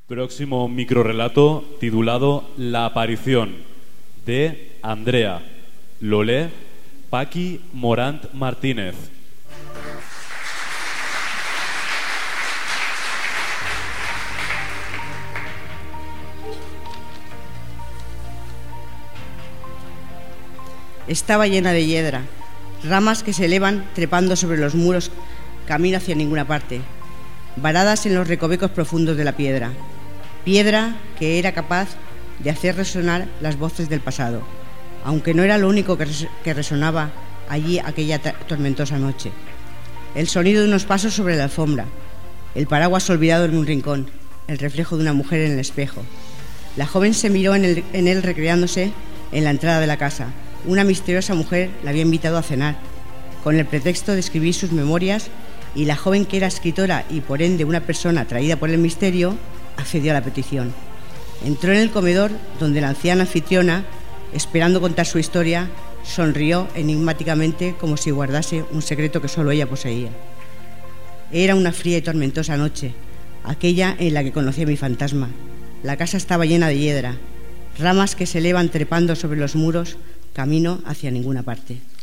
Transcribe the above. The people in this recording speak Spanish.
Próximo microrrelato titulado La aparición, de Andrea Lolé Paqui Morant Martínez. Estaba llena de hiedra, ramas que se elevan trepando sobre los muros, camino hacia ninguna parte, varadas en los recovecos profundos de la piedra que era capaz de hacer resonar las voces del pasado, aunque no era lo único que resonaba allí aquella tormentosa noche. El sonido de unos pasos sobre la alfombra, el paraguas olvidado en un rincón, el reflejo de una mujer en el espejo. La joven se miró en él recreándose en la entrada de la casa. Una misteriosa mujer la había invitado a cenar, con el pretexto de escribir sus memorias, y la joven, que era escritora y por ende una persona atraída por el misterio, accedió a la petición. Entró en el comedor donde la anciana anfitriona, esperando contar su historia, sonrió enigmáticamente como si guardase un secreto que solo ella poseía. Era una fría y tormentosa noche, aquella en la que conocí a mi fantasma. La casa estaba llena de hiedra, ramas que se elevan trepando sobre los muros, camino hacia ninguna parte.